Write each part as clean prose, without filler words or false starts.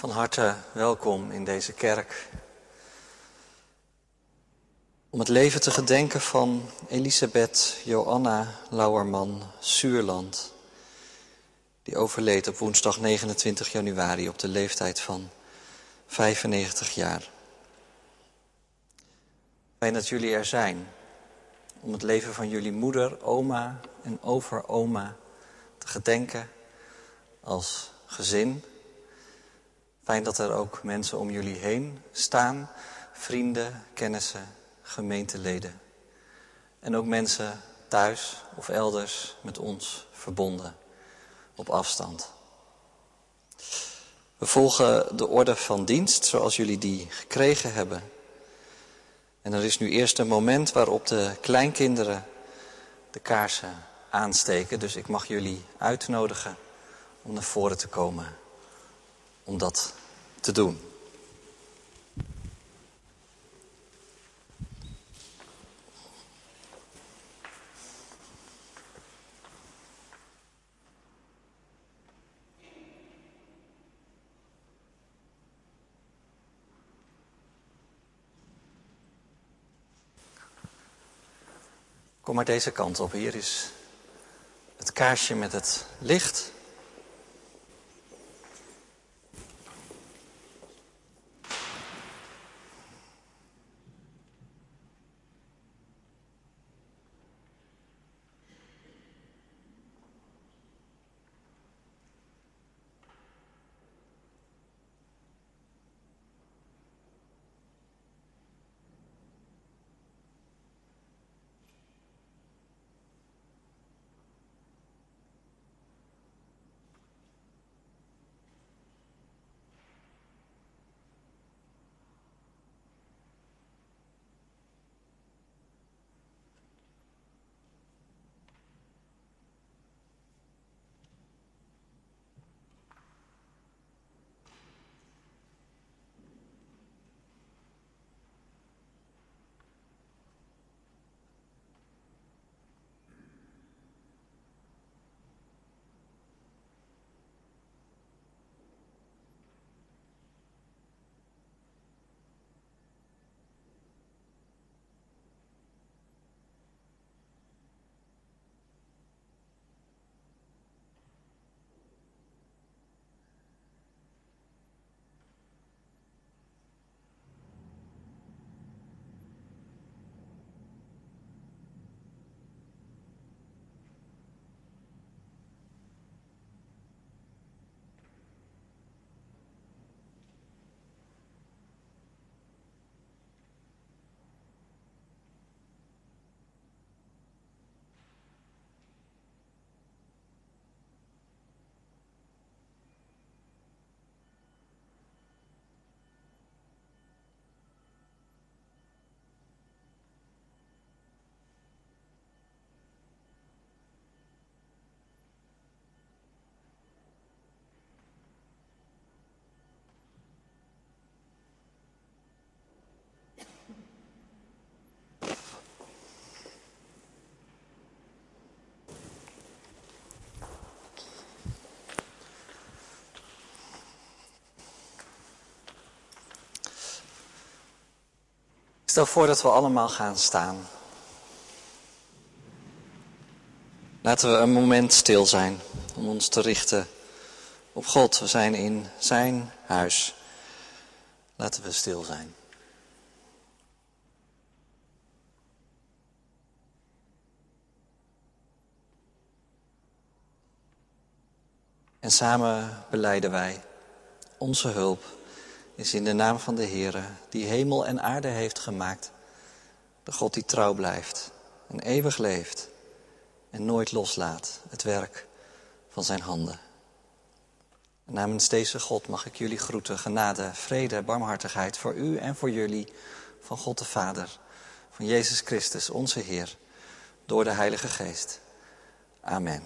Van harte welkom in deze kerk. Om het leven te gedenken van Elisabeth Joanna Lauwerman-Zuurland. Die overleed op woensdag 29 januari op de leeftijd van 95 jaar. Fijn dat jullie er zijn. Om het leven van jullie moeder, oma en overoma te gedenken als gezin. Fijn dat er ook mensen om jullie heen staan, vrienden, kennissen, gemeenteleden. En ook mensen thuis of elders met ons verbonden, op afstand. We volgen de orde van dienst zoals jullie die gekregen hebben. En er is nu eerst een moment waarop de kleinkinderen de kaarsen aansteken. Dus ik mag jullie uitnodigen om naar voren te komen om dat te doen. Kom maar deze kant op. Hier is het kaarsje met het licht. Stel voor dat we allemaal gaan staan. Laten we een moment stil zijn om ons te richten op God. We zijn in zijn huis. Laten we stil zijn. En samen belijden wij: onze hulp is in de naam van de Heere, die hemel en aarde heeft gemaakt. De God die trouw blijft en eeuwig leeft en nooit loslaat het werk van zijn handen. En namens deze God mag ik jullie groeten: genade, vrede, barmhartigheid voor u en voor jullie, van God de Vader, van Jezus Christus, onze Heer, door de Heilige Geest. Amen.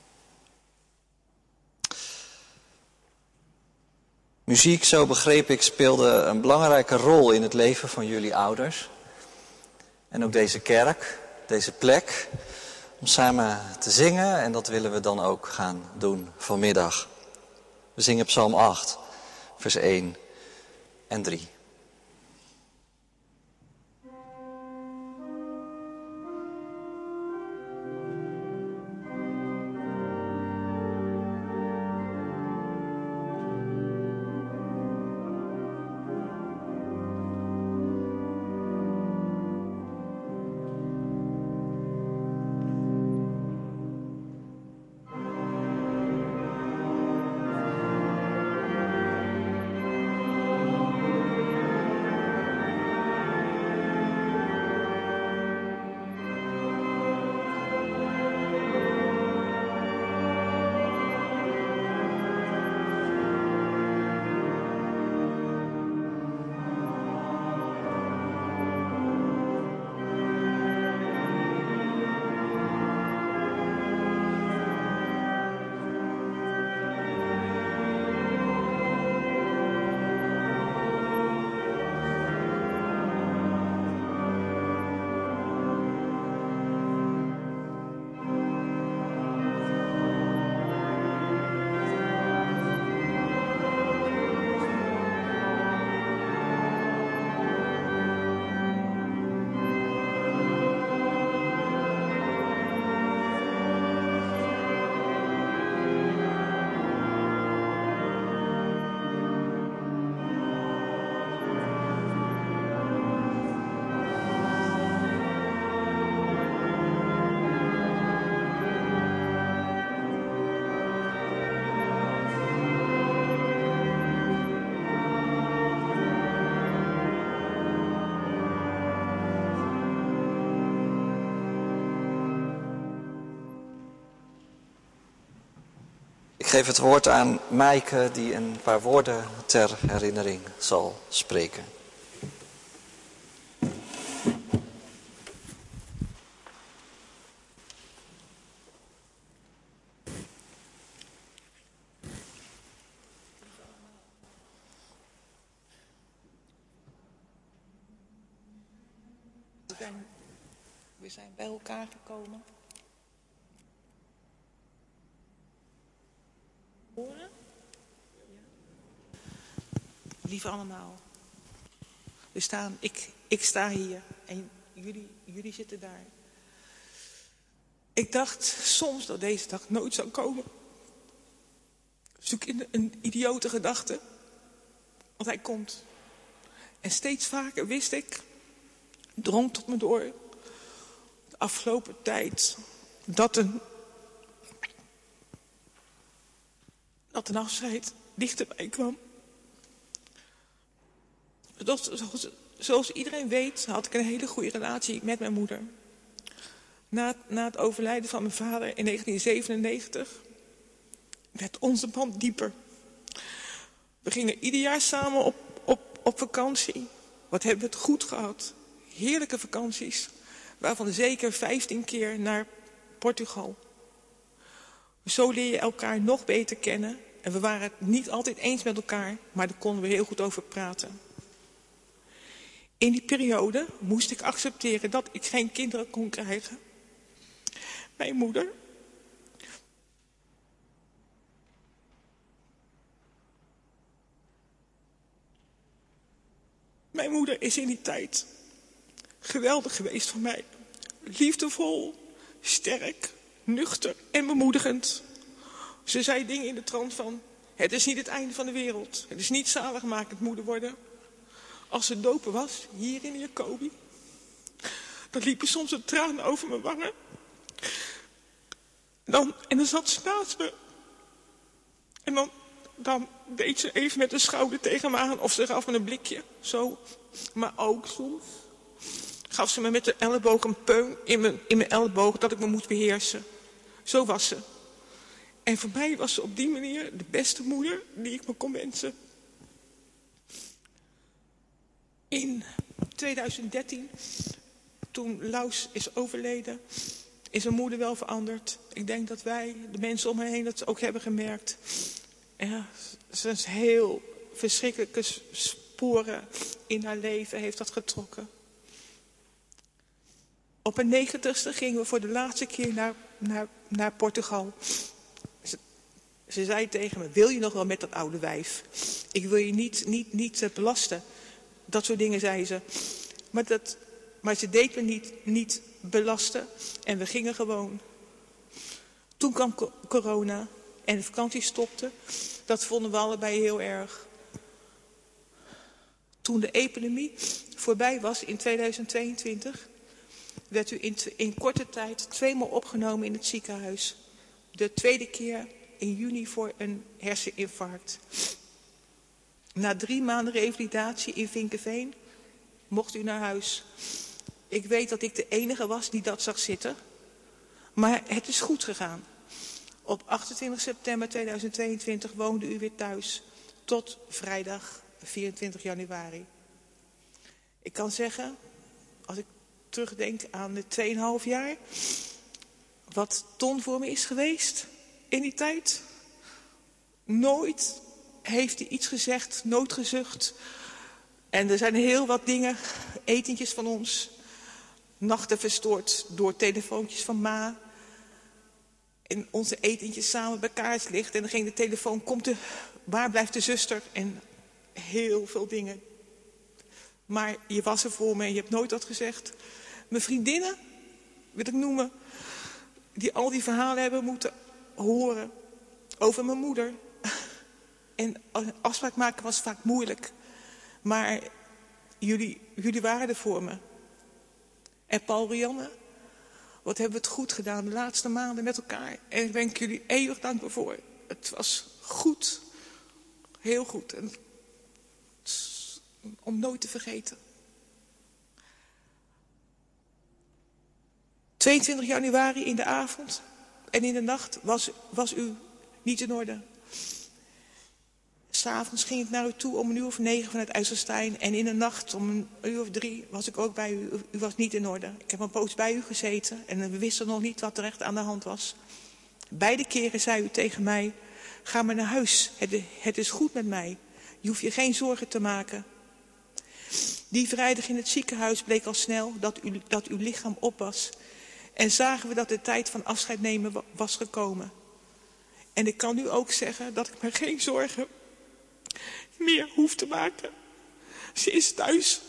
Muziek, zo begreep ik, speelde een belangrijke rol in het leven van jullie ouders. En ook deze kerk, deze plek, om samen te zingen. En dat willen we dan ook gaan doen vanmiddag. We zingen Psalm 8. vers 1 en 3. Ik geef het woord aan Maaike die een paar woorden ter herinnering zal spreken. We zijn bij elkaar gekomen. Horen? Lieve allemaal. Ik sta hier en jullie zitten daar. Ik dacht soms dat deze dag nooit zou komen. Zoek in een idiote gedachte. Want hij komt. En steeds vaker wist ik, drong tot me door, de afgelopen tijd, dat een afscheid dichterbij kwam. Zoals iedereen weet, had ik een hele goede relatie met mijn moeder. Na het overlijden van mijn vader in 1997 werd onze band dieper. We gingen ieder jaar samen op vakantie. Wat hebben we het goed gehad. Heerlijke vakanties. Waarvan zeker 15 keer naar Portugal. Zo leer je elkaar nog beter kennen. En we waren het niet altijd eens met elkaar. Maar daar konden we heel goed over praten. In die periode moest ik accepteren dat ik geen kinderen kon krijgen. Mijn moeder is in die tijd geweldig geweest voor mij. Liefdevol, sterk, nuchter en bemoedigend. Ze zei dingen in de trant van: het is niet het einde van de wereld. Het is niet zaligmakend moeder worden. Als ze dopen was, hier in Jacobi, dan liepen soms de tranen over mijn wangen. En dan zat ze naast me. En dan deed ze even met de schouder tegen me aan of ze gaf me een blikje. Zo. Maar ook soms gaf ze me met de elleboog een peun in mijn elleboog dat ik me moest beheersen. Zo was ze. En voor mij was ze op die manier de beste moeder die ik me kon wensen. In 2013, toen Laus is overleden, is mijn moeder wel veranderd. Ik denk dat wij, de mensen om me heen, dat ook hebben gemerkt. Ja, ze is heel verschrikkelijke sporen in haar leven heeft dat getrokken. Op haar 90ste gingen we voor de laatste keer naar Portugal. Ze zei tegen me, wil je nog wel met dat oude wijf? Ik wil je niet belasten. Dat soort dingen zei ze. Maar ze deed me niet belasten. En we gingen gewoon. Toen kwam corona en de vakantie stopte. Dat vonden we allebei heel erg. Toen de epidemie voorbij was in 2022... werd u in korte tijd 2 maal opgenomen in het ziekenhuis. De 2e keer in juni voor een herseninfarct. Na 3 maanden revalidatie in Vinkeveen mocht u naar huis. Ik weet dat ik de enige was die dat zag zitten. Maar het is goed gegaan. Op 28 september 2022 woonde u weer thuis. Tot vrijdag 24 januari. Ik kan zeggen, als ik terugdenk aan de 2,5 jaar... wat Ton voor me is geweest in die tijd. Nooit heeft hij iets gezegd, nooit gezucht. En er zijn heel wat dingen, etentjes van ons... nachten verstoord door telefoontjes van ma... en onze etentjes samen bij kaarslicht. En dan ging de telefoon, waar blijft de zuster? En heel veel dingen. Maar je was er voor me en je hebt nooit wat gezegd. Mijn vriendinnen, wil ik noemen... die al die verhalen hebben moeten horen over mijn moeder. En een afspraak maken was vaak moeilijk. Maar jullie waren er voor me. En Paul, Rianne, wat hebben we het goed gedaan de laatste maanden met elkaar. En ik ben jullie eeuwig dankbaar voor. Het was goed. Heel goed. En om nooit te vergeten. 22 januari in de avond en in de nacht was u niet in orde. 'S'avonds ging ik naar u toe om 9:00 vanuit IJsselstein. En in de nacht om 3:00 was ik ook bij u. U was niet in orde. Ik heb een poos bij u gezeten en we wisten nog niet wat er echt aan de hand was. Beide keren zei u tegen mij, ga maar naar huis. Het is goed met mij. Je hoeft je geen zorgen te maken. Die vrijdag in het ziekenhuis bleek al snel dat uw lichaam op was. En zagen we dat de tijd van afscheid nemen was gekomen. En ik kan nu ook zeggen dat ik me geen zorgen meer hoef te maken. Ze is thuis.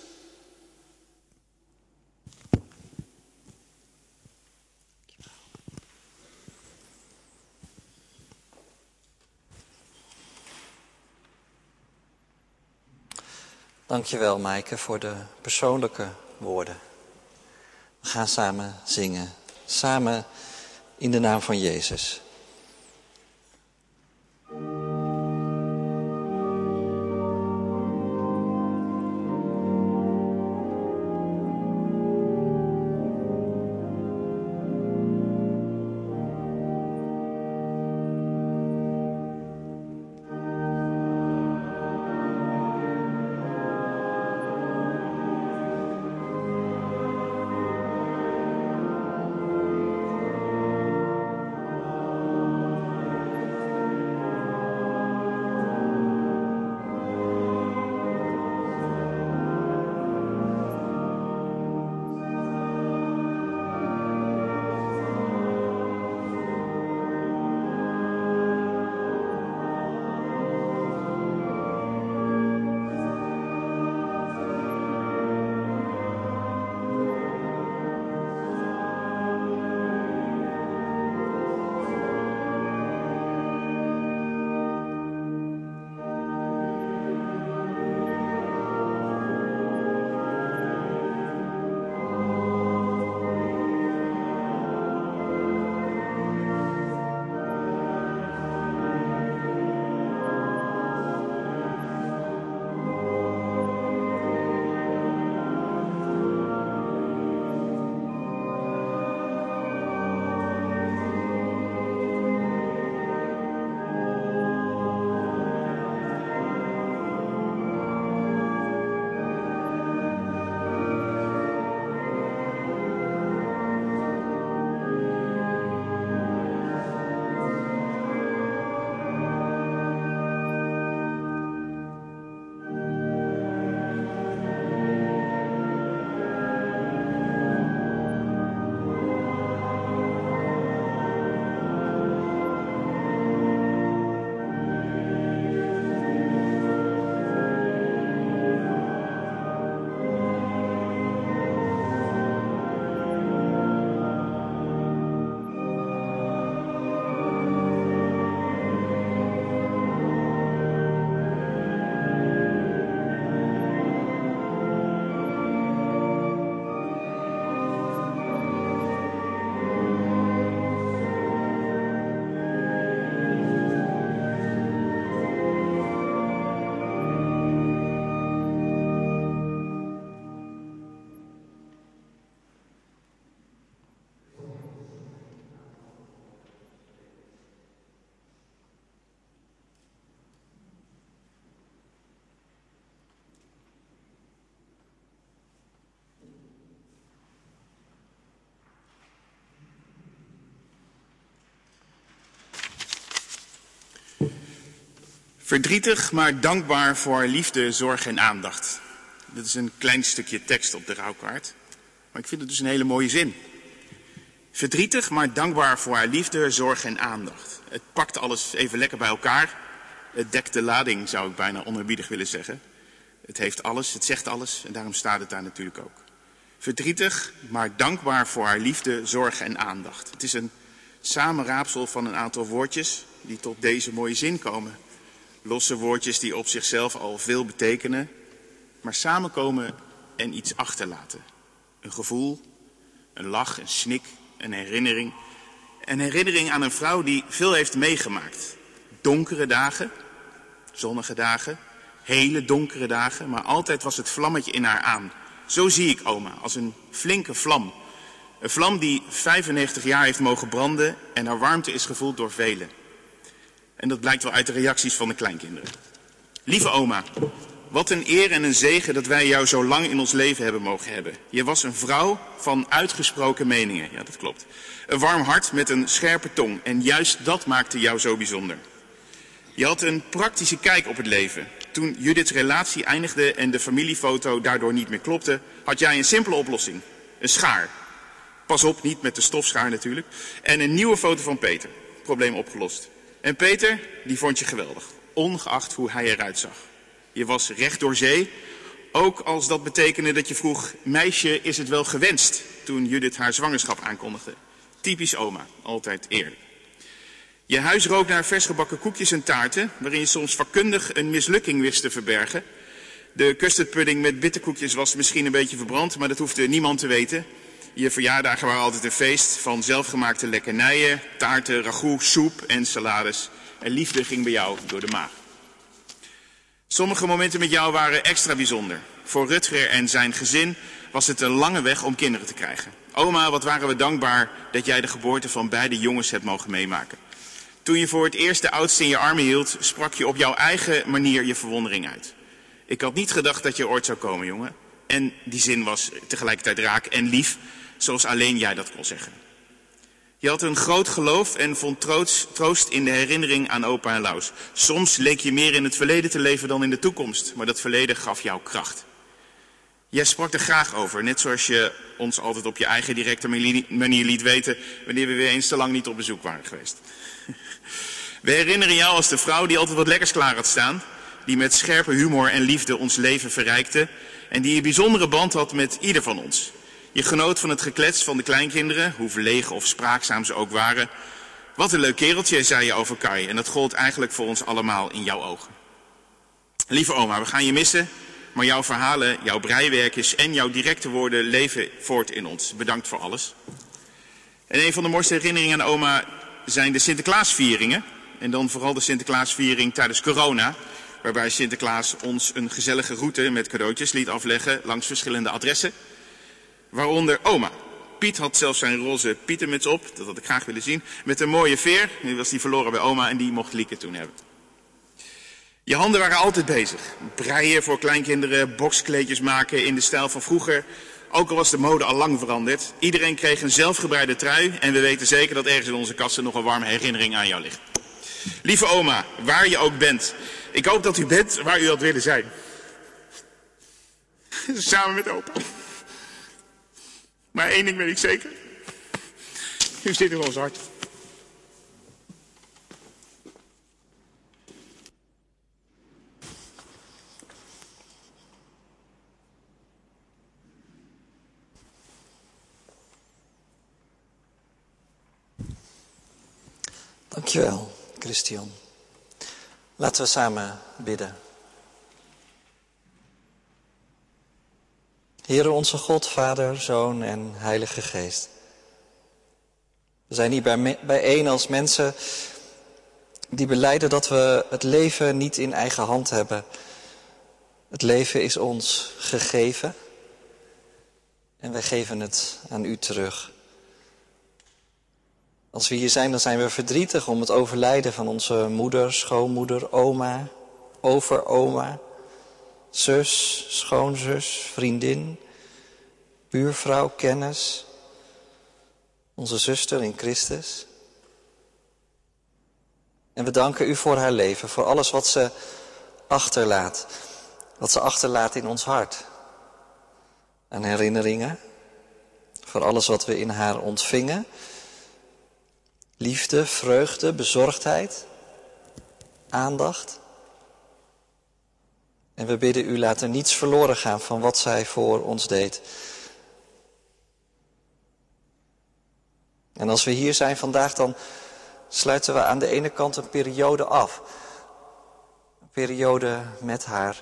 Dankjewel, Maaike, voor de persoonlijke woorden. We gaan samen zingen. Samen in de naam van Jezus. Verdrietig, maar dankbaar voor haar liefde, zorg en aandacht. Dit is een klein stukje tekst op de rouwkaart. Maar ik vind het dus een hele mooie zin. Verdrietig, maar dankbaar voor haar liefde, zorg en aandacht. Het pakt alles even lekker bij elkaar. Het dekt de lading, zou ik bijna onerbiedig willen zeggen. Het heeft alles, het zegt alles en daarom staat het daar natuurlijk ook. Verdrietig, maar dankbaar voor haar liefde, zorg en aandacht. Het is een samenraapsel van een aantal woordjes die tot deze mooie zin komen. Losse woordjes die op zichzelf al veel betekenen, maar samenkomen en iets achterlaten. Een gevoel, een lach, een snik, een herinnering. Een herinnering aan een vrouw die veel heeft meegemaakt. Donkere dagen, zonnige dagen, hele donkere dagen, maar altijd was het vlammetje in haar aan. Zo zie ik oma, als een flinke vlam. Een vlam die 95 jaar heeft mogen branden en haar warmte is gevoeld door velen. En dat blijkt wel uit de reacties van de kleinkinderen. Lieve oma, wat een eer en een zegen dat wij jou zo lang in ons leven hebben mogen hebben. Je was een vrouw van uitgesproken meningen, ja dat klopt. Een warm hart met een scherpe tong en juist dat maakte jou zo bijzonder. Je had een praktische kijk op het leven. Toen Judiths relatie eindigde en de familiefoto daardoor niet meer klopte, had jij een simpele oplossing. Een schaar. Pas op, niet met de stofschaar natuurlijk. En een nieuwe foto van Peter. Probleem opgelost. En Peter, die vond je geweldig. Ongeacht hoe hij eruit zag. Je was recht door zee. Ook als dat betekende dat je vroeg, meisje, is het wel gewenst? Toen Judith haar zwangerschap aankondigde. Typisch oma, altijd eerlijk. Je huis rook naar versgebakken koekjes en taarten, waarin je soms vakkundig een mislukking wist te verbergen. De custardpudding met bitterkoekjes was misschien een beetje verbrand, maar dat hoefde niemand te weten. Je verjaardagen waren altijd een feest van zelfgemaakte lekkernijen, taarten, ragout, soep en salades. En liefde ging bij jou door de maag. Sommige momenten met jou waren extra bijzonder. Voor Rutger en zijn gezin was het een lange weg om kinderen te krijgen. Oma, wat waren we dankbaar dat jij de geboorte van beide jongens hebt mogen meemaken. Toen je voor het eerst de oudste in je armen hield, sprak je op jouw eigen manier je verwondering uit. Ik had niet gedacht dat je ooit zou komen, jongen. En die zin was tegelijkertijd raak en lief, zoals alleen jij dat kon zeggen. Je had een groot geloof en vond troost in de herinnering aan opa en Laus. Soms leek je meer in het verleden te leven dan in de toekomst, maar dat verleden gaf jou kracht. Jij sprak er graag over, net zoals je ons altijd op je eigen directe manier liet weten wanneer we weer eens te lang niet op bezoek waren geweest. We herinneren jou als de vrouw die altijd wat lekkers klaar had staan, die met scherpe humor en liefde ons leven verrijkte en die een bijzondere band had met ieder van ons. Je genoot van het geklets van de kleinkinderen, hoe verlegen of spraakzaam ze ook waren. Wat een leuk kereltje, zei je over Kai, en dat gold eigenlijk voor ons allemaal in jouw ogen. Lieve oma, we gaan je missen, maar jouw verhalen, jouw breiwerkjes en jouw directe woorden leven voort in ons. Bedankt voor alles. En een van de mooiste herinneringen aan oma zijn de Sinterklaasvieringen. En dan vooral de Sinterklaasviering tijdens corona, waarbij Sinterklaas ons een gezellige route met cadeautjes liet afleggen langs verschillende adressen. Waaronder oma. Piet had zelfs zijn roze pietermuts op, dat had ik graag willen zien, met een mooie veer. Nu was die verloren bij oma en die mocht Lieke toen hebben. Je handen waren altijd bezig. Breien voor kleinkinderen, bokskleedjes maken in de stijl van vroeger. Ook al was de mode al lang veranderd. Iedereen kreeg een zelfgebreide trui en we weten zeker dat ergens in onze kasten nog een warme herinnering aan jou ligt. Lieve oma, waar je ook bent. Ik hoop dat u bent waar u had willen zijn. Samen met opa. Maar één ding weet ik zeker. U zit in ons hart. Dankjewel, Christian. Laten we samen bidden. Heere onze God, Vader, Zoon en Heilige Geest. We zijn hier bijeen als mensen die belijden dat we het leven niet in eigen hand hebben. Het leven is ons gegeven en wij geven het aan u terug. Als we hier zijn, dan zijn we verdrietig om het overlijden van onze moeder, schoonmoeder, oma, overoma, zus, schoonzus, vriendin, buurvrouw, kennis, onze zuster in Christus. En we danken u voor haar leven, voor alles wat ze achterlaat. Wat ze achterlaat in ons hart. Aan herinneringen. Voor alles wat we in haar ontvingen. Liefde, vreugde, bezorgdheid. Aandacht. En we bidden u, laat er niets verloren gaan van wat zij voor ons deed. En als we hier zijn vandaag, dan sluiten we aan de ene kant een periode af. Een periode met haar.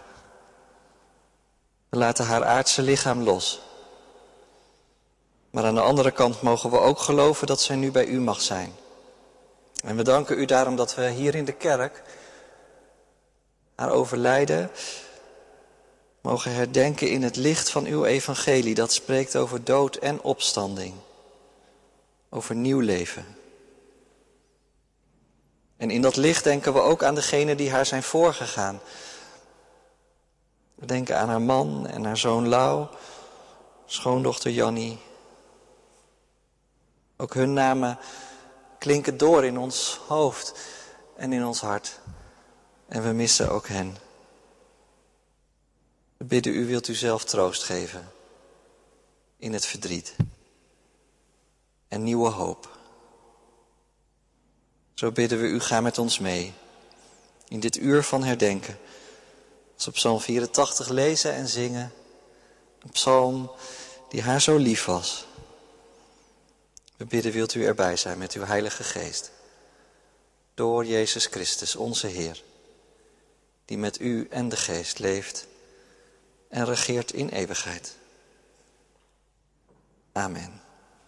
We laten haar aardse lichaam los. Maar aan de andere kant mogen we ook geloven dat zij nu bij u mag zijn. En we danken u daarom dat we hier in de kerk haar overlijden mogen herdenken in het licht van uw evangelie. Dat spreekt over dood en opstanding. Over nieuw leven. En in dat licht denken we ook aan degenen die haar zijn voorgegaan. We denken aan haar man en haar zoon Lau, schoondochter Jannie. Ook hun namen klinken door in ons hoofd en in ons hart. En we missen ook hen. We bidden u, wilt u zelf troost geven in het verdriet. En nieuwe hoop. Zo bidden we u, ga met ons mee. In dit uur van herdenken. Als we Psalm 84 lezen en zingen. Een psalm die haar zo lief was. We bidden, wilt u erbij zijn met uw Heilige Geest. Door Jezus Christus, onze Heer. Die met u en de Geest leeft en regeert in eeuwigheid. Amen.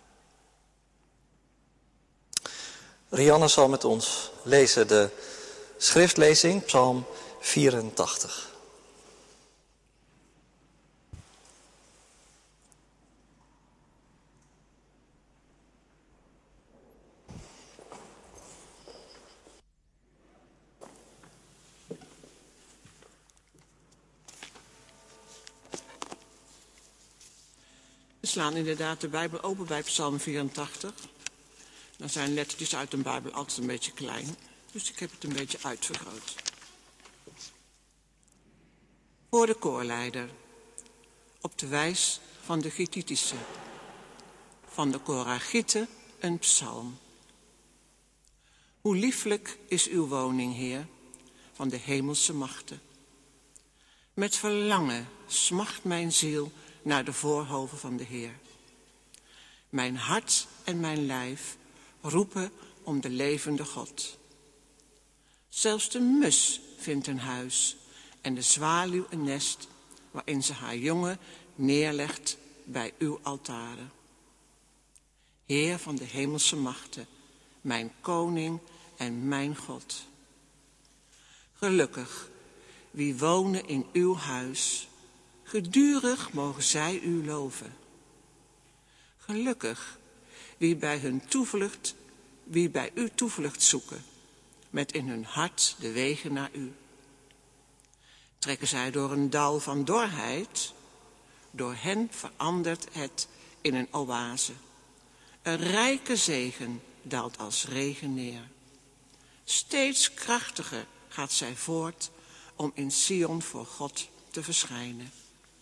Rianne zal met ons lezen de schriftlezing, Psalm 84. We slaan inderdaad de Bijbel open bij Psalm 84. Dan zijn lettertjes uit een Bijbel altijd een beetje klein. Dus ik heb het een beetje uitvergroot. Voor de koorleider. Op de wijs van de Gittitische. Van de Koragieten een psalm. Hoe lieflijk is uw woning, Heer, van de hemelse machten. Met verlangen smacht mijn ziel naar de voorhoven van de Heer. Mijn hart en mijn lijf roepen om de levende God. Zelfs de mus vindt een huis en de zwaluw een nest waarin ze haar jongen neerlegt bij uw altaren. Heer van de hemelse machten, mijn koning en mijn God. Gelukkig wie wonen in uw huis, gedurig mogen zij u loven. Gelukkig wie bij u toevlucht zoeken, met in hun hart de wegen naar u. Trekken zij door een dal van dorheid, door hen verandert het in een oase. Een rijke zegen daalt als regen neer. Steeds krachtiger gaat zij voort om in Sion voor God te verschijnen.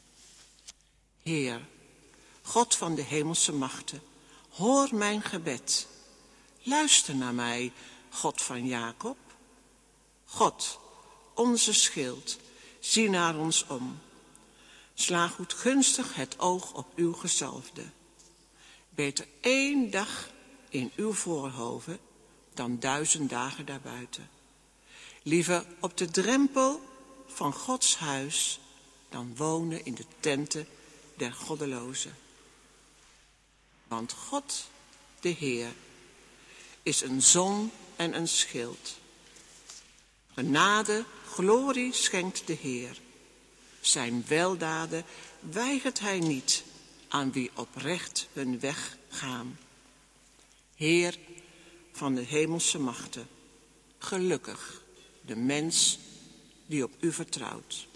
Heer, God van de hemelse machten, hoor mijn gebed. Luister naar mij, God van Jacob. God, onze schild, zie naar ons om. Sla goedgunstig het oog op uw gezalfde. Beter 1 dag in uw voorhoven dan 1000 dagen daarbuiten. Liever op de drempel van Gods huis dan wonen in de tenten der goddelozen. Want God, de Heer, is een zon en een schild. Genade, glorie schenkt de Heer. Zijn weldaden weigert hij niet aan wie oprecht hun weg gaan. Heer van de hemelse machten, gelukkig de mens die op u vertrouwt.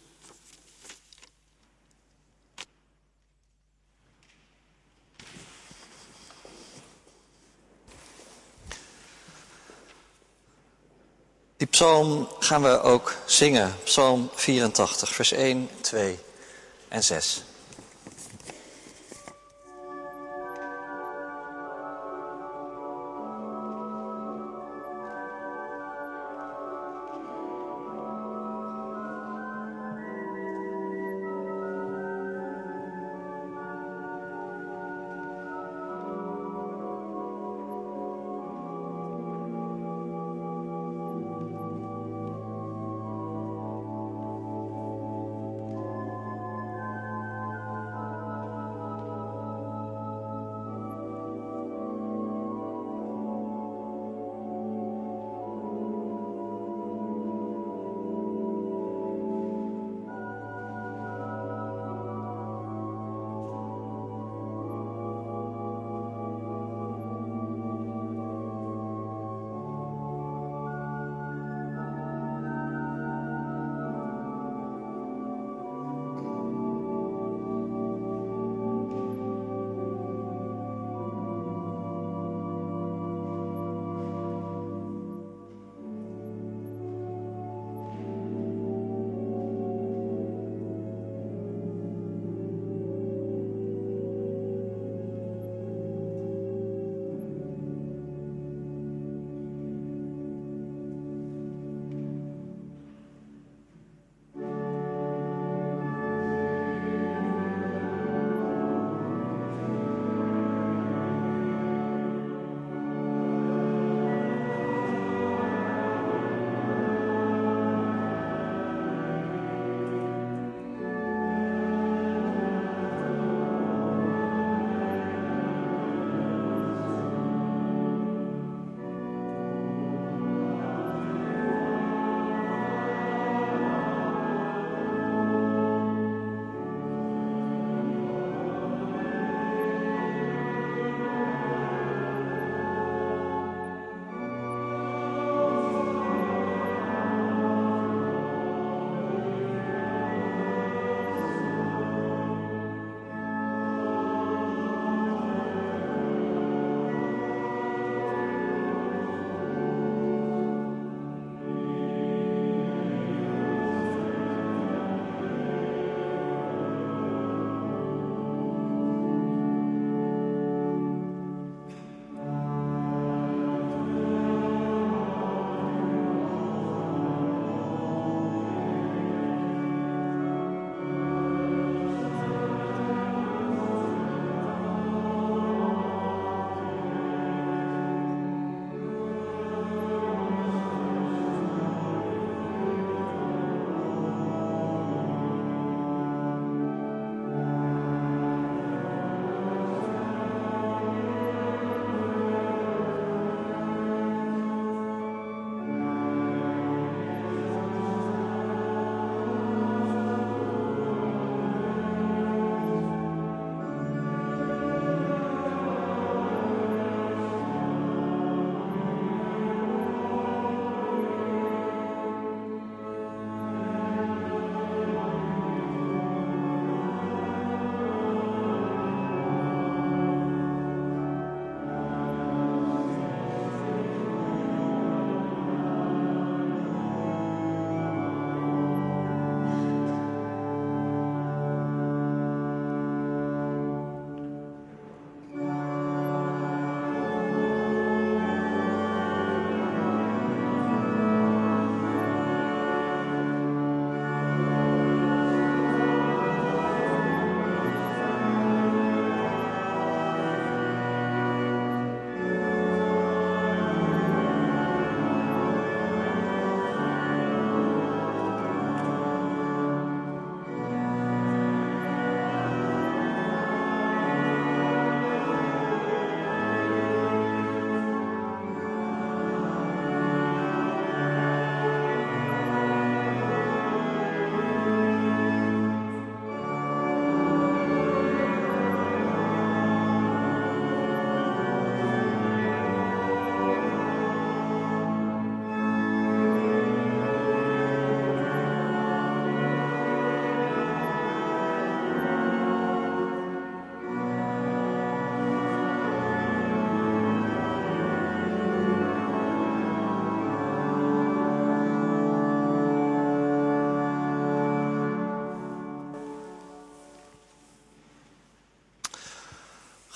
Die psalm gaan we ook zingen. Psalm 84, vers 1, 2 en 6.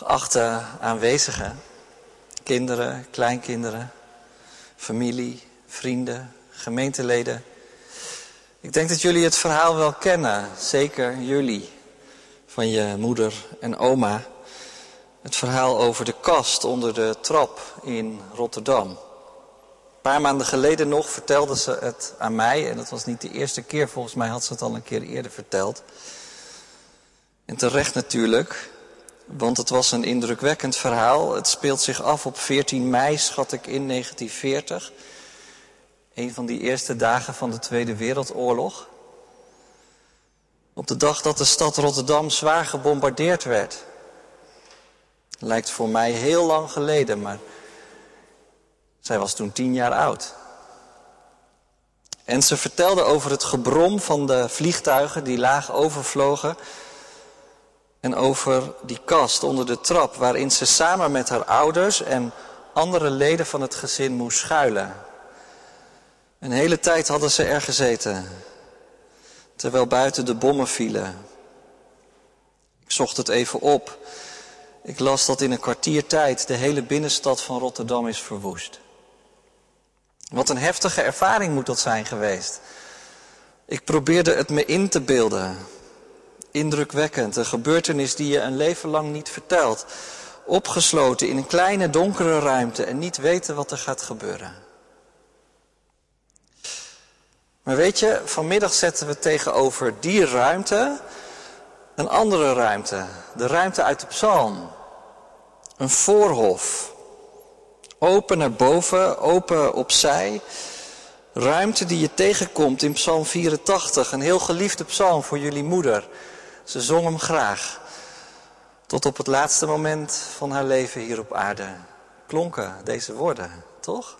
Geachte aanwezigen, kinderen, kleinkinderen, familie, vrienden, gemeenteleden. Ik denk dat jullie het verhaal wel kennen, zeker jullie, van je moeder en oma. Het verhaal over de kast onder de trap in Rotterdam. Een paar maanden geleden nog vertelde ze het aan mij en dat was niet de eerste keer, volgens mij had ze het al een keer eerder verteld. En terecht natuurlijk, want het was een indrukwekkend verhaal. Het speelt zich af op 14 mei, schat ik, in 1940. Een van die eerste dagen van de Tweede Wereldoorlog. Op de dag dat de stad Rotterdam zwaar gebombardeerd werd. Lijkt voor mij heel lang geleden, maar zij was toen 10 jaar oud. En ze vertelde over het gebrom van de vliegtuigen die laag overvlogen. En over die kast onder de trap waarin ze samen met haar ouders en andere leden van het gezin moest schuilen. Een hele tijd hadden ze er gezeten, terwijl buiten de bommen vielen. Ik zocht het even op. Ik las dat in een kwartier tijd de hele binnenstad van Rotterdam is verwoest. Wat een heftige ervaring moet dat zijn geweest. Ik probeerde het me in te beelden. Indrukwekkend, een gebeurtenis die je een leven lang niet vertelt. Opgesloten in een kleine donkere ruimte en niet weten wat er gaat gebeuren. Maar weet je, vanmiddag zetten we tegenover die ruimte een andere ruimte. De ruimte uit de psalm. Een voorhof. Open naar boven, open opzij. Ruimte die je tegenkomt in psalm 84. Een heel geliefde psalm voor jullie moeder. Ze zong hem graag. Tot op het laatste moment van haar leven hier op aarde klonken deze woorden, toch?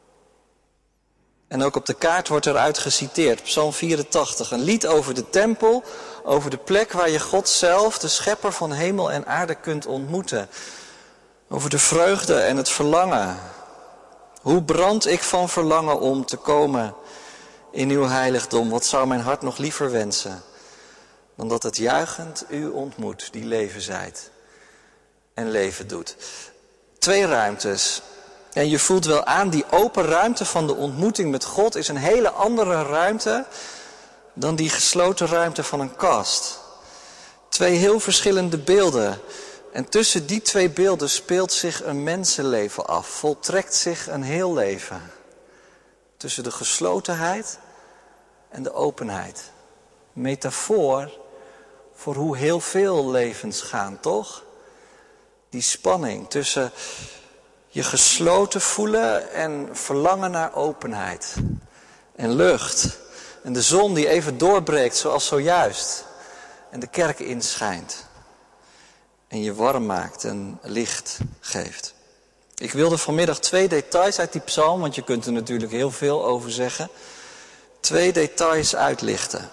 En ook op de kaart wordt eruit geciteerd, psalm 84. Een lied over de tempel, over de plek waar je God zelf, de schepper van hemel en aarde, kunt ontmoeten. Over de vreugde en het verlangen. Hoe brand ik van verlangen om te komen in uw heiligdom. Wat zou mijn hart nog liever wensen dan dat het juichend u ontmoet, die leven zijt en leven doet. 2 ruimtes. En je voelt wel aan, die open ruimte van de ontmoeting met God is een hele andere ruimte dan die gesloten ruimte van een kast. 2 heel verschillende beelden. En tussen die 2 beelden speelt zich een mensenleven af, voltrekt zich een heel leven. Tussen de geslotenheid en de openheid. Metafoor voor hoe heel veel levens gaan, toch? Die spanning tussen je gesloten voelen en verlangen naar openheid. En lucht. En de zon die even doorbreekt zoals zojuist. En de kerk inschijnt. En je warm maakt en licht geeft. Ik wilde vanmiddag 2 details uit die psalm, want je kunt er natuurlijk heel veel over zeggen. 2 details uitlichten.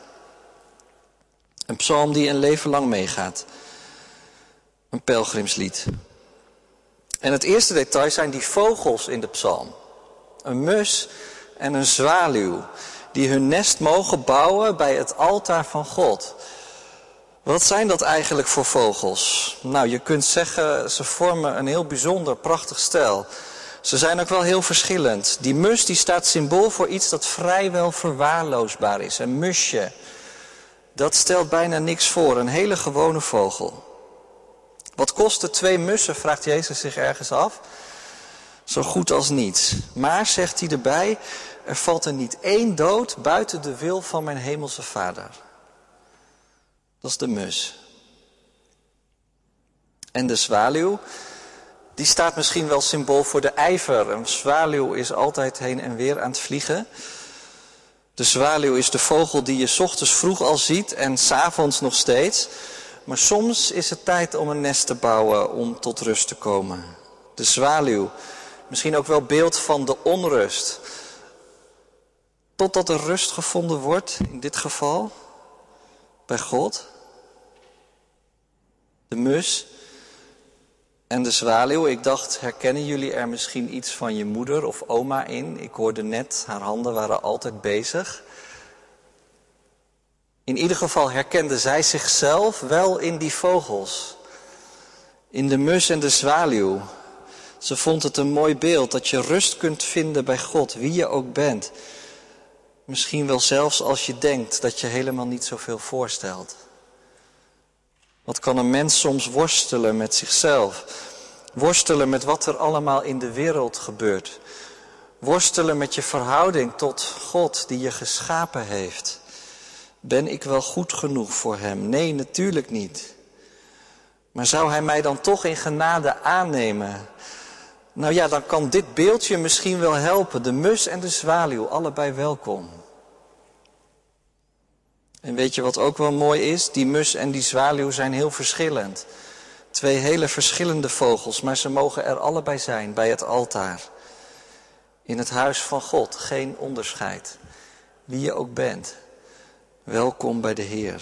Een psalm die een leven lang meegaat. Een pelgrimslied. En het eerste detail zijn die vogels in de psalm. Een mus en een zwaluw die hun nest mogen bouwen bij het altaar van God. Wat zijn dat eigenlijk voor vogels? Nou, je kunt zeggen, ze vormen een heel bijzonder, prachtig stel. Ze zijn ook wel heel verschillend. Die mus die staat symbool voor iets dat vrijwel verwaarloosbaar is. Een musje. Dat stelt bijna niks voor, een hele gewone vogel. Wat kosten 2 mussen, vraagt Jezus zich ergens af. Zo goed als niets. Maar, zegt hij erbij, er valt er niet 1 dood buiten de wil van mijn hemelse Vader. Dat is de mus. En de zwaluw, die staat misschien wel symbool voor de ijver. Een zwaluw is altijd heen en weer aan het vliegen. De zwaluw is de vogel die je 's ochtends vroeg al ziet en 's avonds nog steeds. Maar soms is het tijd om een nest te bouwen om tot rust te komen. De zwaluw, misschien ook wel beeld van de onrust. Totdat er rust gevonden wordt, in dit geval, bij God. De mus en de zwaluw. Ik dacht, herkennen jullie er misschien iets van je moeder of oma in? Ik hoorde net, haar handen waren altijd bezig. In ieder geval herkende zij zichzelf wel in die vogels. in de mus en de zwaluw. Ze vond het een mooi beeld dat je rust kunt vinden bij God, wie je ook bent. Misschien wel zelfs als je denkt dat je helemaal niet zoveel voorstelt. Wat kan een mens soms worstelen met zichzelf? Worstelen met wat er allemaal in de wereld gebeurt. Worstelen met je verhouding tot God die je geschapen heeft. Ben ik wel goed genoeg voor hem? Nee, natuurlijk niet. Maar zou hij mij dan toch in genade aannemen? Nou ja, dan kan dit beeldje misschien wel helpen. De mus en de zwaluw, allebei welkom. En weet je wat ook wel mooi is? Die mus en die zwaluw zijn heel verschillend. 2 hele verschillende vogels, maar ze mogen er allebei zijn bij het altaar. In het huis van God, geen onderscheid. Wie je ook bent, welkom bij de Heer.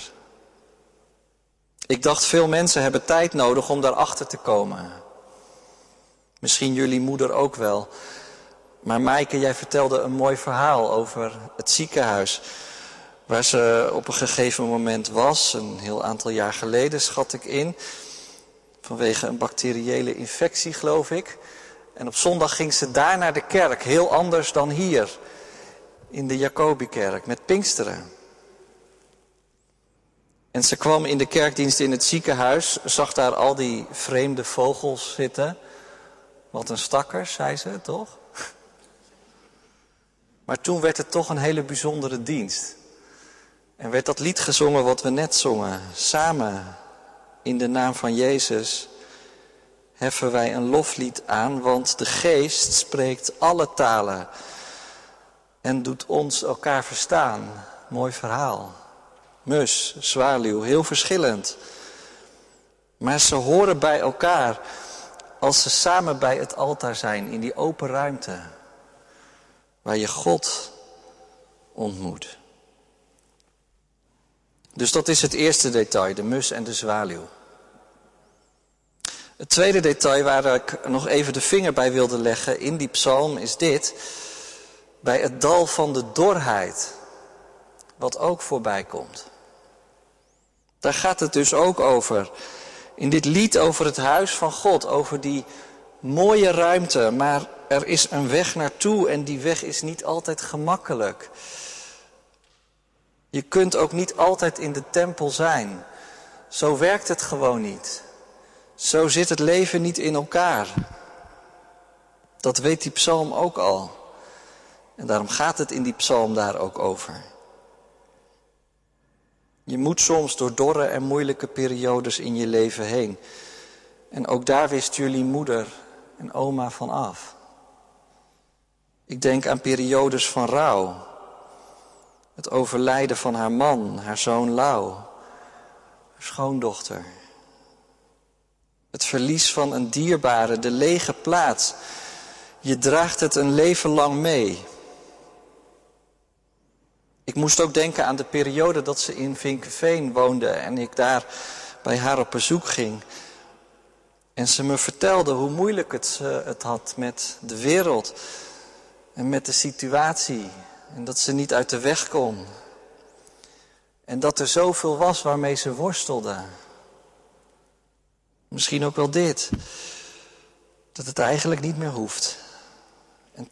Ik dacht, veel mensen hebben tijd nodig om daarachter te komen. Misschien jullie moeder ook wel. Maar Maaike, jij vertelde een mooi verhaal over het ziekenhuis. Waar ze op een gegeven moment was, een heel aantal jaar geleden schat ik in. Vanwege een bacteriële infectie, geloof ik. En op zondag ging ze daar naar de kerk, heel anders dan hier. In de Jacobikerk, met Pinksteren. En ze kwam in de kerkdienst in het ziekenhuis, zag daar al die vreemde vogels zitten. Wat een stakkers, zei ze, toch? Maar toen werd het toch een hele bijzondere dienst. En werd dat lied gezongen wat we net zongen. Samen in de naam van Jezus heffen wij een loflied aan, want de Geest spreekt alle talen en doet ons elkaar verstaan. Mooi verhaal. Mus, zwaluw, heel verschillend. Maar ze horen bij elkaar als ze samen bij het altaar zijn, in die open ruimte, waar je God ontmoet. Dus dat is het eerste detail, de mus en de zwaluw. Het tweede detail waar ik nog even de vinger bij wilde leggen in die psalm is dit. Bij het dal van de dorheid, wat ook voorbij komt. Daar gaat het dus ook over. In dit lied over het huis van God, over die mooie ruimte. Maar er is een weg naartoe en die weg is niet altijd gemakkelijk. Je kunt ook niet altijd in de tempel zijn. Zo werkt het gewoon niet. Zo zit het leven niet in elkaar. Dat weet die psalm ook al. En daarom gaat het in die psalm daar ook over. Je moet soms door dorre en moeilijke periodes in je leven heen. En ook daar wist jullie moeder en oma van af. Ik denk aan periodes van rouw. Het overlijden van haar man, haar zoon Lau, haar schoondochter. Het verlies van een dierbare, de lege plaats. Je draagt het een leven lang mee. Ik moest ook denken aan de periode dat ze in Vinkeveen woonde en ik daar bij haar op bezoek ging. En ze me vertelde hoe moeilijk het had met de wereld en met de situatie. En dat ze niet uit de weg kon. En dat er zoveel was waarmee ze worstelde. Misschien ook wel dit. Dat het eigenlijk niet meer hoeft. En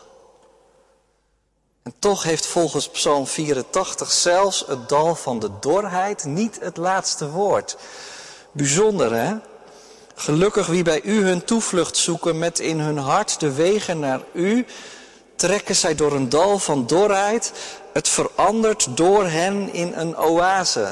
toch heeft volgens Psalm 84 zelfs het dal van de dorheid niet het laatste woord. Bijzonder, hè? Gelukkig wie bij u hun toevlucht zoeken met in hun hart de wegen naar u. Trekken zij door een dal van dorheid. Het verandert door hen in een oase.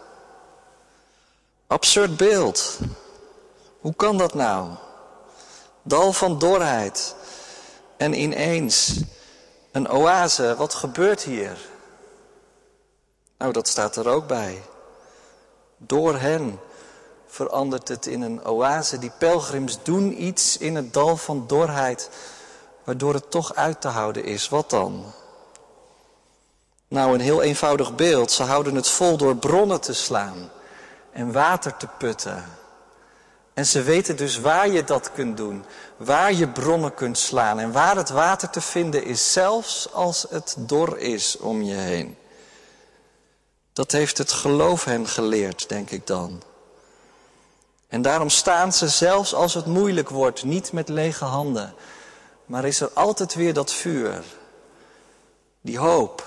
Absurd beeld. Hoe kan dat nou? Dal van dorheid. En ineens een oase. Wat gebeurt hier? Nou, dat staat er ook bij. Door hen verandert het in een oase. Die pelgrims doen iets in het dal van dorheid, waardoor het toch uit te houden is. Wat dan? Nou, een heel eenvoudig beeld. Ze houden het vol door bronnen te slaan en water te putten. En ze weten dus waar je dat kunt doen, waar je bronnen kunt slaan en waar het water te vinden is, zelfs als het dor is om je heen. Dat heeft het geloof hen geleerd, denk ik dan. En daarom staan ze, zelfs als het moeilijk wordt, niet met lege handen. Maar is er altijd weer dat vuur, die hoop.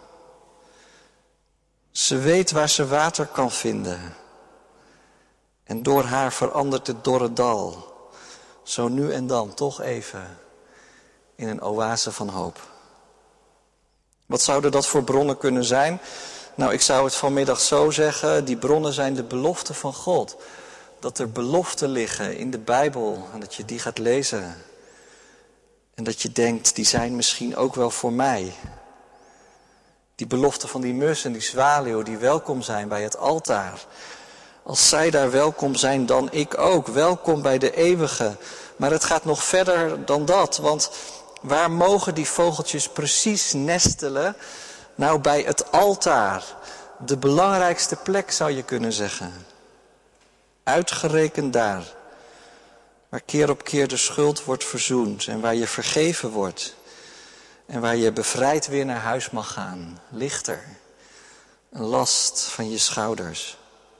Ze weet waar ze water kan vinden. En door haar verandert het dorre dal, zo nu en dan toch even, in een oase van hoop. Wat zouden dat voor bronnen kunnen zijn? Nou, ik zou het vanmiddag zo zeggen, die bronnen zijn de beloften van God. Dat er beloften liggen in de Bijbel en dat je die gaat lezen. En dat je denkt, die zijn misschien ook wel voor mij. Die beloften van die mus en die zwaluw die welkom zijn bij het altaar. Als zij daar welkom zijn, dan ik ook. Welkom bij de eeuwige. Maar het gaat nog verder dan dat, want waar mogen die vogeltjes precies nestelen? Nou, bij het altaar. De belangrijkste plek zou je kunnen zeggen. Uitgerekend daar. Waar keer op keer de schuld wordt verzoend en waar je vergeven wordt. En waar je bevrijd weer naar huis mag gaan. Lichter. Een last van je schouders.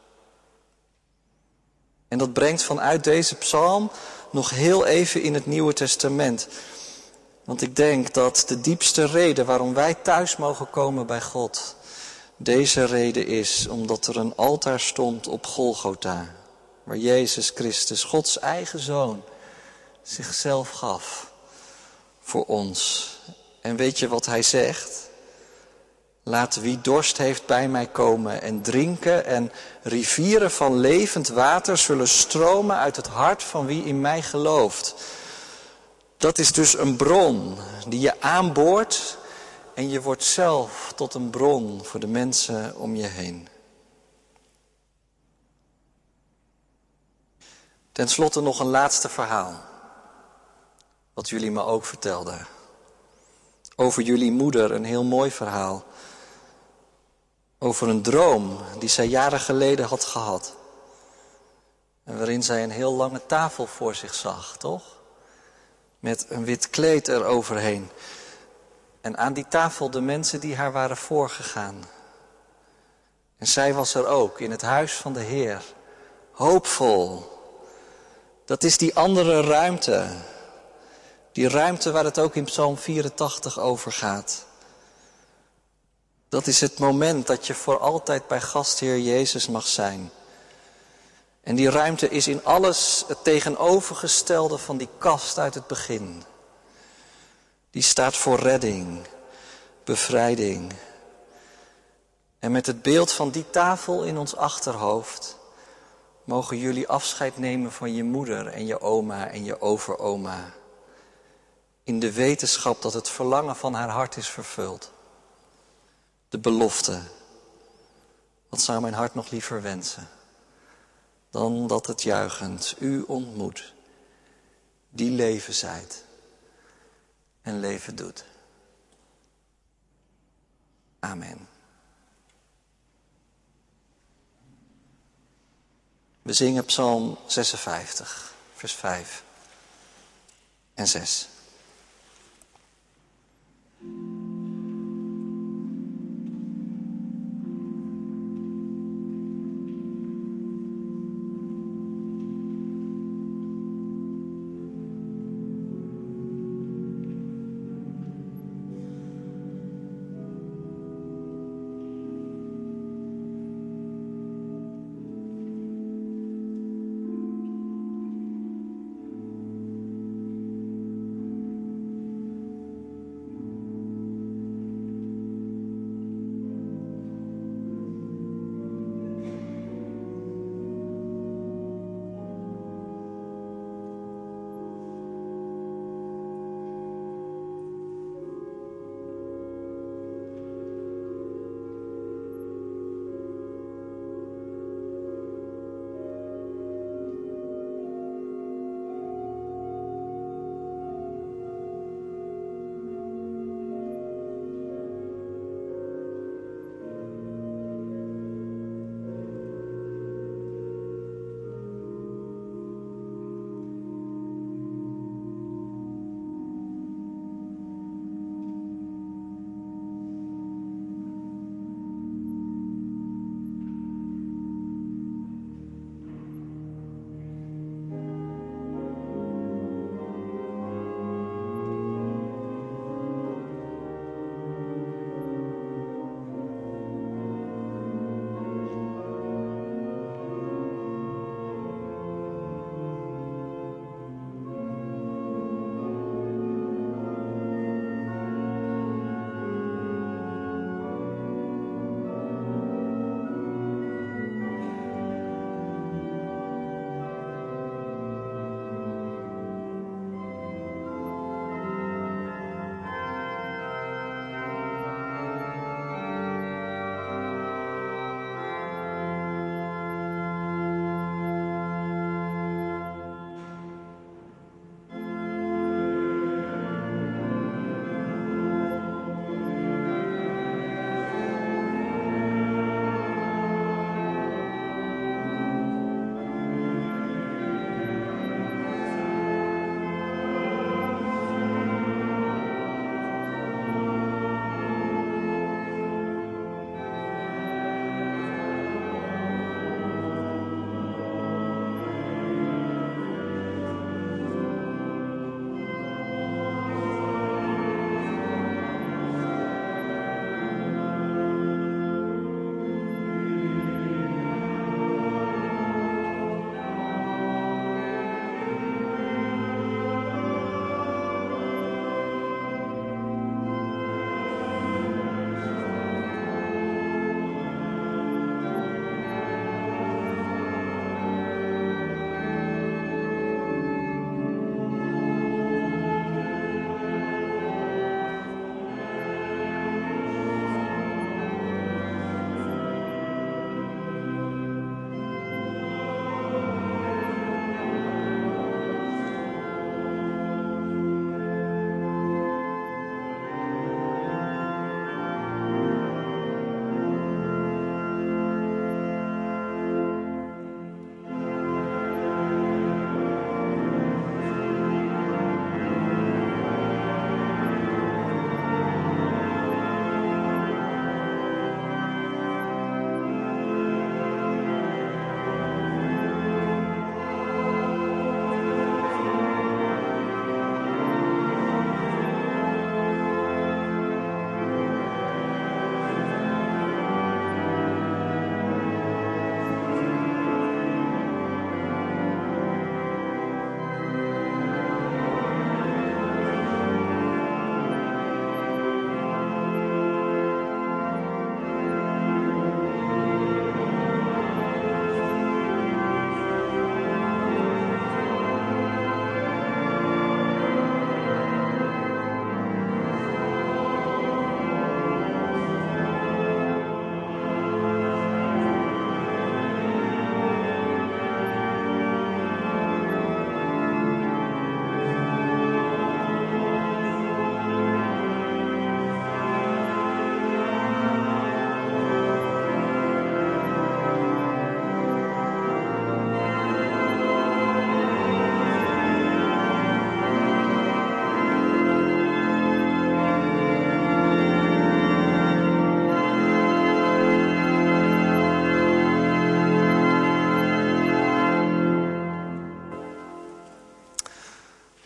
En dat brengt vanuit deze psalm nog heel even in het Nieuwe Testament. Want ik denk dat de diepste reden waarom wij thuis mogen komen bij God, deze reden is omdat er een altaar stond op Golgotha. Waar Jezus Christus, Gods eigen Zoon, zichzelf gaf voor ons. En weet je wat hij zegt? Laat wie dorst heeft bij mij komen en drinken en rivieren van levend water zullen stromen uit het hart van wie in mij gelooft. Dat is dus een bron die je aanboort en je wordt zelf tot een bron voor de mensen om je heen. Ten slotte nog een laatste verhaal, wat jullie me ook vertelden. Over jullie moeder, een heel mooi verhaal. Over een droom die zij jaren geleden had gehad. En waarin zij een heel lange tafel voor zich zag, toch? Met een wit kleed eroverheen. En aan die tafel de mensen die haar waren voorgegaan. En zij was er ook, in het huis van de Heer. Hoopvol. Dat is die andere ruimte. Die ruimte waar het ook in Psalm 84 over gaat. Dat is het moment dat je voor altijd bij gastheer Jezus mag zijn. En die ruimte is in alles het tegenovergestelde van die kast uit het begin. Die staat voor redding, bevrijding. En met het beeld van die tafel in ons achterhoofd mogen jullie afscheid nemen van je moeder en je oma en je overoma. In de wetenschap dat het verlangen van haar hart is vervuld. De belofte. Wat zou mijn hart nog liever wensen? Dan dat het juichend u ontmoet. Die leven zijt. En leven doet. Amen. We zingen Psalm 56, vers 5 en 6.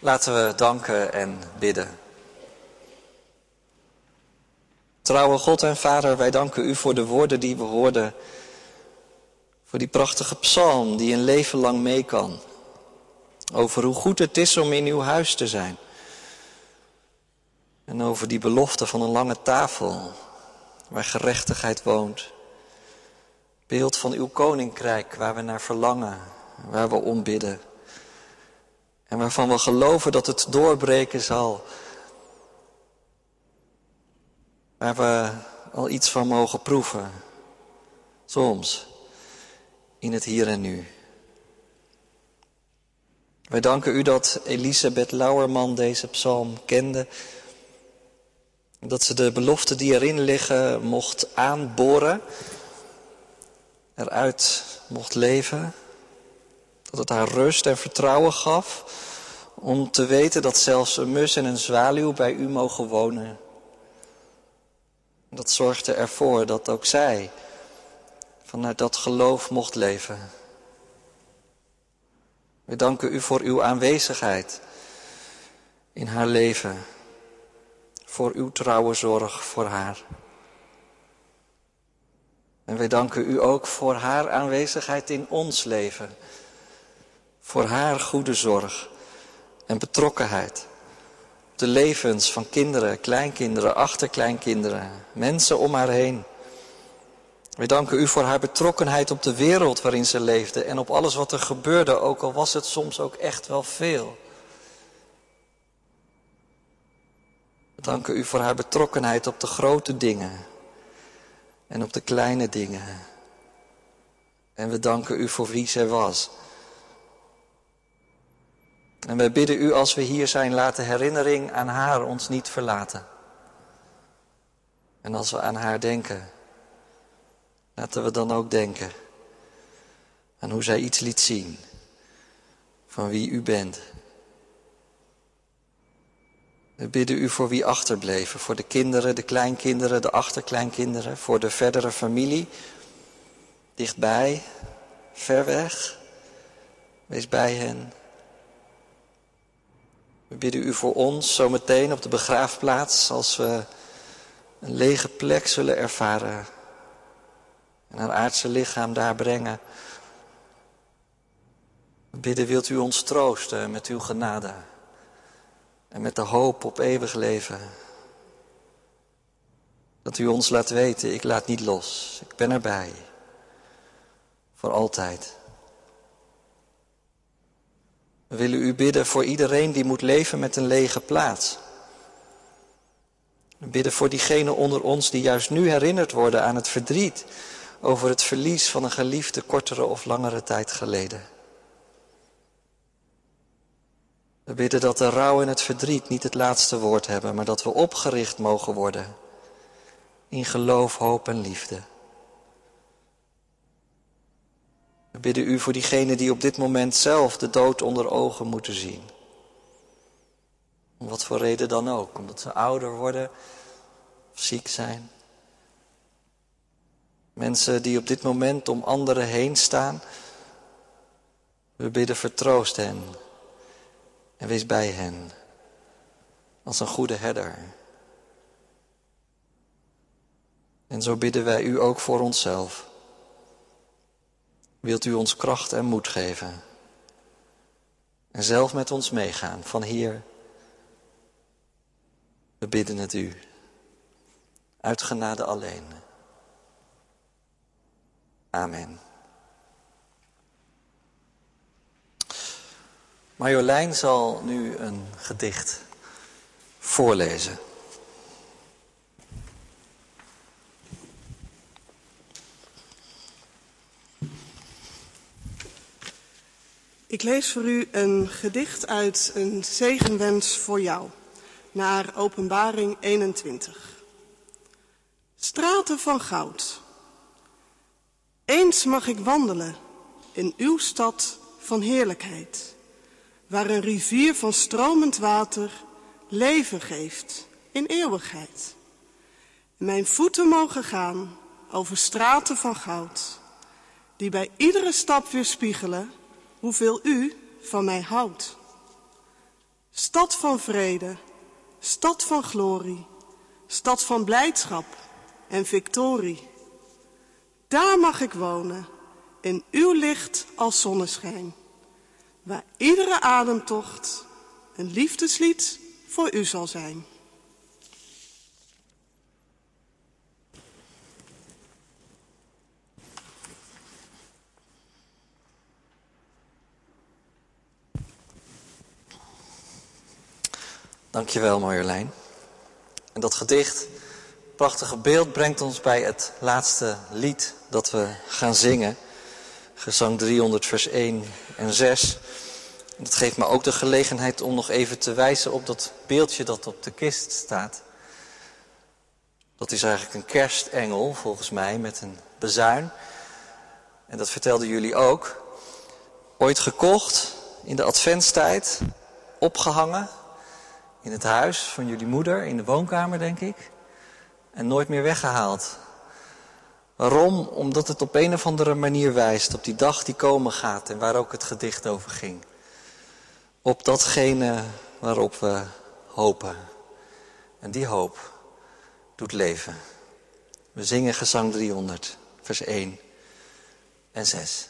Laten we danken en bidden. Trouwe God en Vader, wij danken u voor de woorden die we hoorden. Voor die prachtige psalm die een leven lang mee kan. Over hoe goed het is om in uw huis te zijn. En over die belofte van een lange tafel waar gerechtigheid woont. Beeld van uw koninkrijk waar we naar verlangen, waar we om bidden. En waarvan we geloven dat het doorbreken zal. Waar we al iets van mogen proeven. Soms in het hier en nu. Wij danken u dat Elisabeth Lauwerman deze psalm kende. Dat ze de beloften die erin liggen mocht aanboren. Eruit mocht leven. Dat het haar rust en vertrouwen gaf. Om te weten dat zelfs een mus en een zwaluw bij u mogen wonen. Dat zorgde ervoor dat ook zij vanuit dat geloof mocht leven. We danken u voor uw aanwezigheid in haar leven. Voor uw trouwe zorg voor haar. En wij danken u ook voor haar aanwezigheid in ons leven. Voor haar goede zorg en betrokkenheid. De levens van kinderen, kleinkinderen, achterkleinkinderen, mensen om haar heen. Wij danken u voor haar betrokkenheid op de wereld waarin ze leefde en op alles wat er gebeurde, ook al was het soms ook echt wel veel. We danken u voor haar betrokkenheid op de grote dingen en op de kleine dingen. En we danken u voor wie zij was. En wij bidden u als we hier zijn, laat de herinnering aan haar ons niet verlaten. En als we aan haar denken, laten we dan ook denken aan hoe zij iets liet zien van wie u bent. We bidden u voor wie achterbleven, voor de kinderen, de kleinkinderen, de achterkleinkinderen, voor de verdere familie, dichtbij, ver weg. Wees bij hen. We bidden u voor ons, zometeen op de begraafplaats, als we een lege plek zullen ervaren en haar aardse lichaam daar brengen. We bidden, wilt u ons troosten met uw genade en met de hoop op eeuwig leven. Dat u ons laat weten, ik laat niet los, ik ben erbij, voor altijd. We willen u bidden voor iedereen die moet leven met een lege plaats. We bidden voor diegenen onder ons die juist nu herinnerd worden aan het verdriet over het verlies van een geliefde kortere of langere tijd geleden. We bidden dat de rouw en het verdriet niet het laatste woord hebben, maar dat we opgericht mogen worden in geloof, hoop en liefde. We bidden u voor diegenen die op dit moment zelf de dood onder ogen moeten zien. Om wat voor reden dan ook, omdat ze ouder worden of ziek zijn. Mensen die op dit moment om anderen heen staan. We bidden, vertroost hen en wees bij hen als een goede herder. En zo bidden wij u ook voor onszelf. Wilt u ons kracht en moed geven en zelf met ons meegaan van hier. We bidden het u, uit genade alleen. Amen. Marjolein zal nu een gedicht voorlezen. Ik lees voor u een gedicht uit een zegenwens voor jou, naar Openbaring 21. Straten van goud. Eens mag ik wandelen in uw stad van heerlijkheid, waar een rivier van stromend water leven geeft in eeuwigheid. Mijn voeten mogen gaan over straten van goud, die bij iedere stap weerspiegelen hoeveel u van mij houdt. Stad van vrede, stad van glorie, stad van blijdschap en victorie. Daar mag ik wonen, in uw licht als zonneschijn, waar iedere ademtocht een liefdeslied voor u zal zijn. Dankjewel Marjolein. En dat gedicht, prachtige beeld, brengt ons bij het laatste lied dat we gaan zingen. Gezang 300 vers 1 en 6. En dat geeft me ook de gelegenheid om nog even te wijzen op dat beeldje dat op de kist staat. Dat is eigenlijk een kerstengel volgens mij met een bezuin. En dat vertelden jullie ook. Ooit gekocht in de adventstijd, opgehangen in het huis van jullie moeder, in de woonkamer denk ik. En nooit meer weggehaald. Waarom? Omdat het op een of andere manier wijst op die dag die komen gaat en waar ook het gedicht over ging. Op datgene waarop we hopen. En die hoop doet leven. We zingen gezang 300, vers 1 en 6.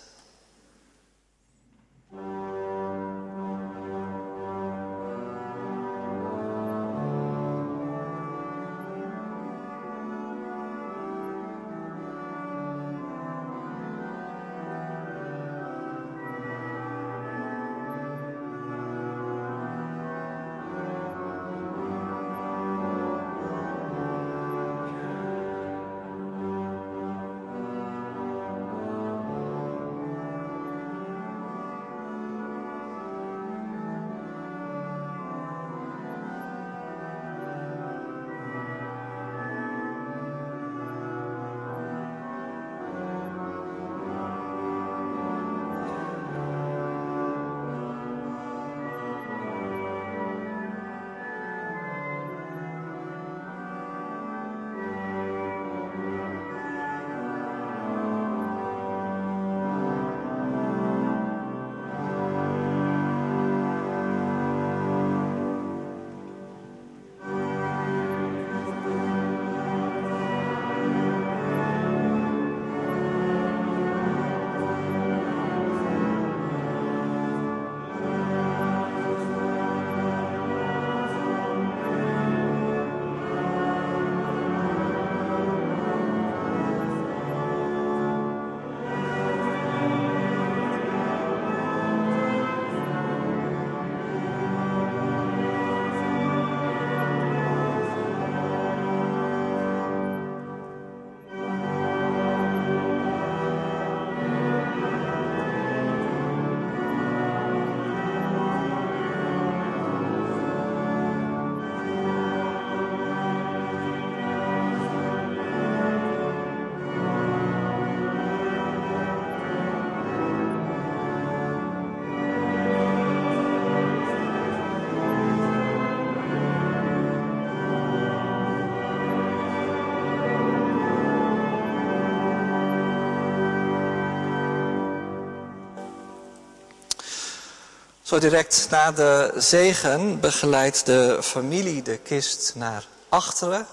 Zo direct na de zegen begeleidt de familie de kist naar achteren.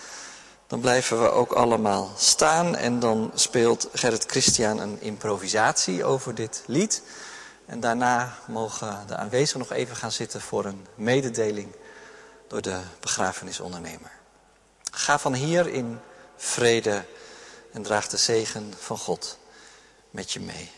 Dan blijven we ook allemaal staan en dan speelt Gerrit Christian een improvisatie over dit lied. En daarna mogen de aanwezigen nog even gaan zitten voor een mededeling door de begrafenisondernemer. Ga van hier in vrede en draag de zegen van God met je mee.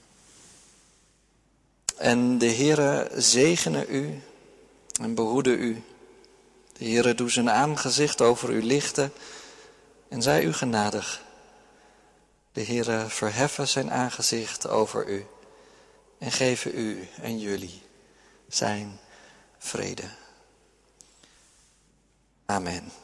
En de Heere zegene u en behoede u. De Heere doe zijn aangezicht over u lichten en zij u genadig. De Heere verheffen zijn aangezicht over u en geven u en jullie zijn vrede. Amen.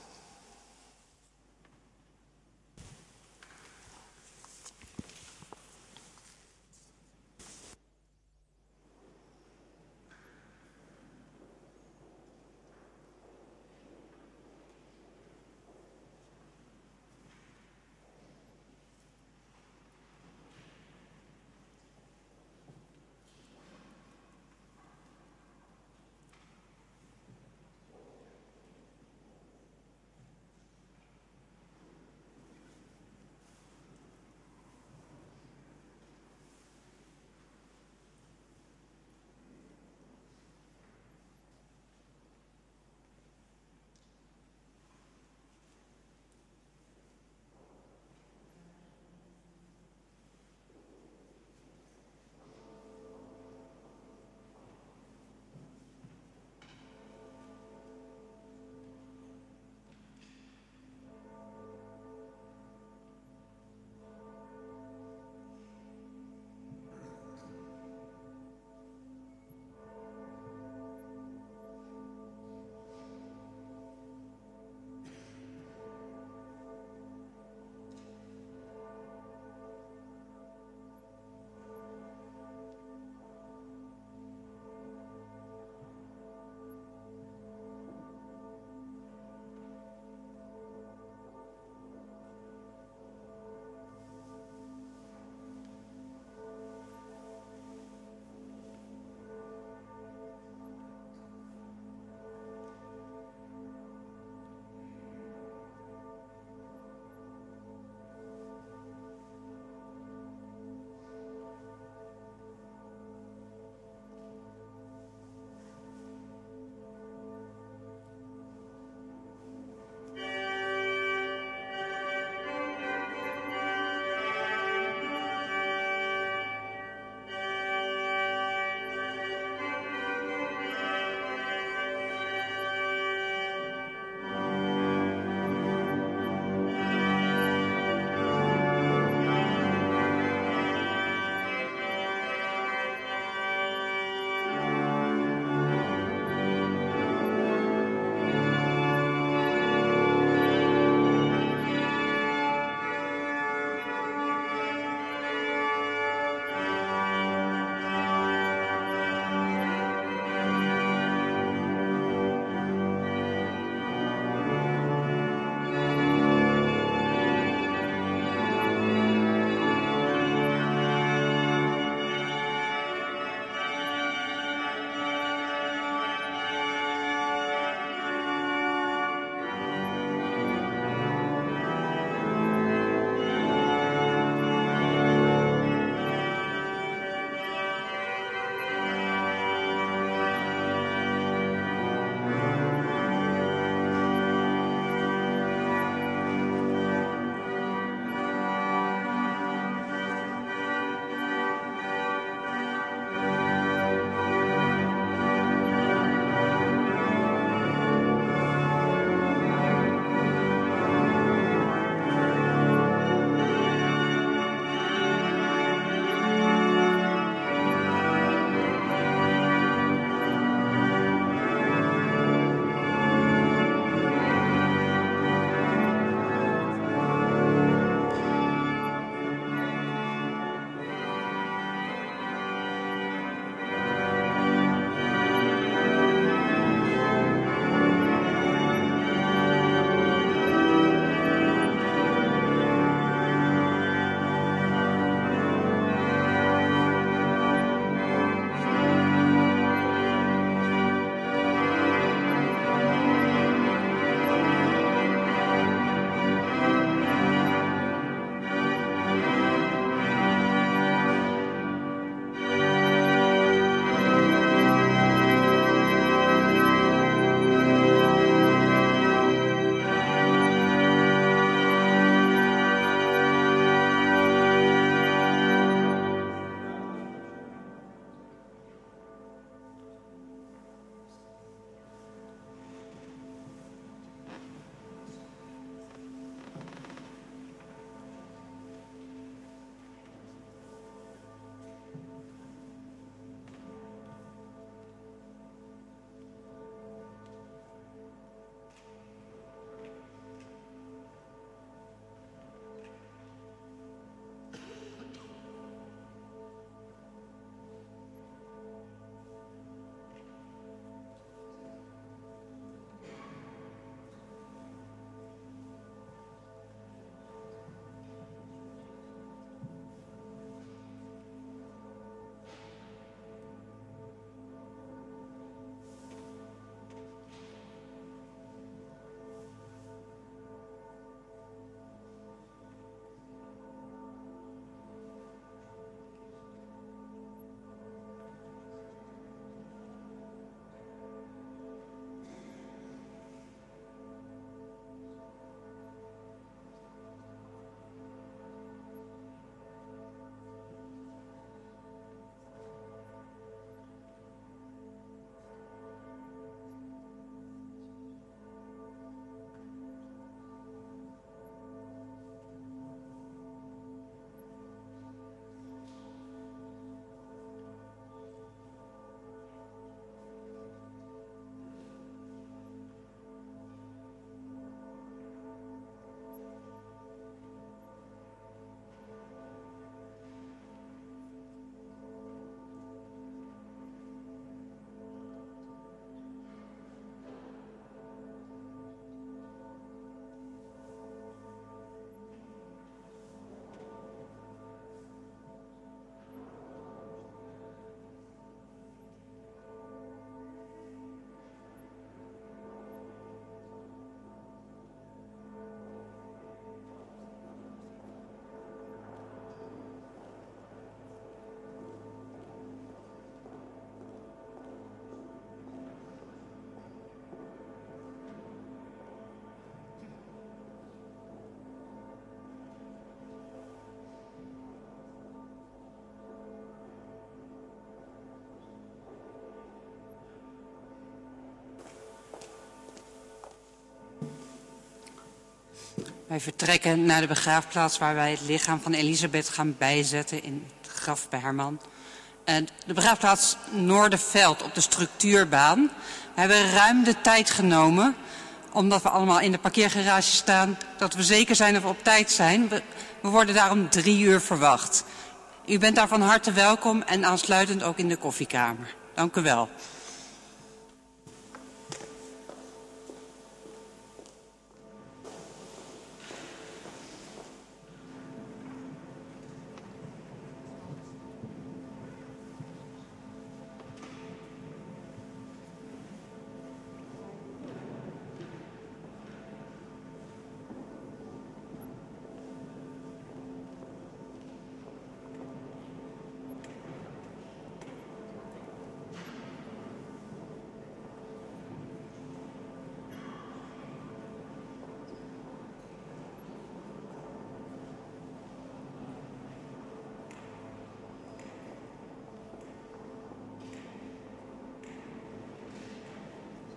Wij vertrekken naar de begraafplaats waar wij het lichaam van Elisabeth gaan bijzetten in het graf bij haar man. De begraafplaats Noorderveld op de structuurbaan. We hebben ruim de tijd genomen, omdat we allemaal in de parkeergarage staan, dat we zeker zijn dat we op tijd zijn. We worden daarom 3 uur verwacht. U bent daar van harte welkom en aansluitend ook in de koffiekamer. Dank u wel.